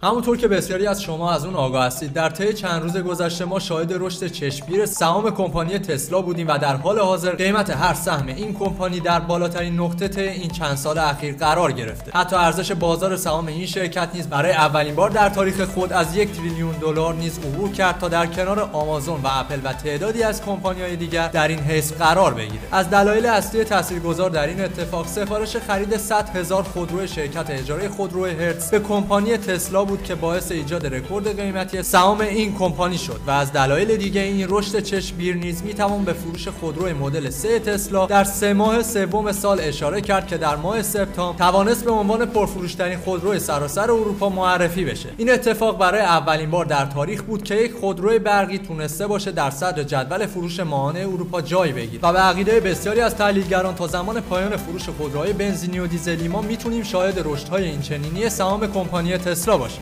همونطور که بسیاری از شما از اون آگاه هستید، در طی چند روز گذشته ما شاهد رشد چشمگیر سهام کمپانی تسلا بودیم و در حال حاضر قیمت هر سهم این کمپانی در بالاترین نقطه طی این چند سال اخیر قرار گرفته. حتی ارزش بازار سهام این شرکت نیز برای اولین بار در تاریخ خود از 1 تریلیون دلار نیز عبور کرد تا در کنار آمازون و اپل و تعدادی از کمپانی‌های دیگر در این حیز قرار بگیره. از دلایل اصلی تاثیرگذار در این اتفاق سفارش خرید 100,000 خودرو شرکت اجاره خودرو هرتز به کمپانی تسلا بود که باعث ایجاد رکورد قیمتی سهام این کمپانی شد و از دلایل دیگه این رشد چشمگیر نیز میتوان به فروش خودرو مدل 3 تسلا در 3 ماه سوم سال اشاره کرد که در ماه سپتامبر توانست به عنوان پرفروش‌ترین خودرو سراسر اروپا معرفی بشه. این اتفاق برای اولین بار در تاریخ بود که یک خودرو برقی تونسته باشه در صدر جدول فروش ماهانه اروپا جای بگیره و به عقیده بسیاری از تحلیلگران تا زمان پایان فروش خودروهای بنزینی و دیزلی ما میتونیم شاهد رشدهای اینچنینی سهام کمپانی تسلا باشیم.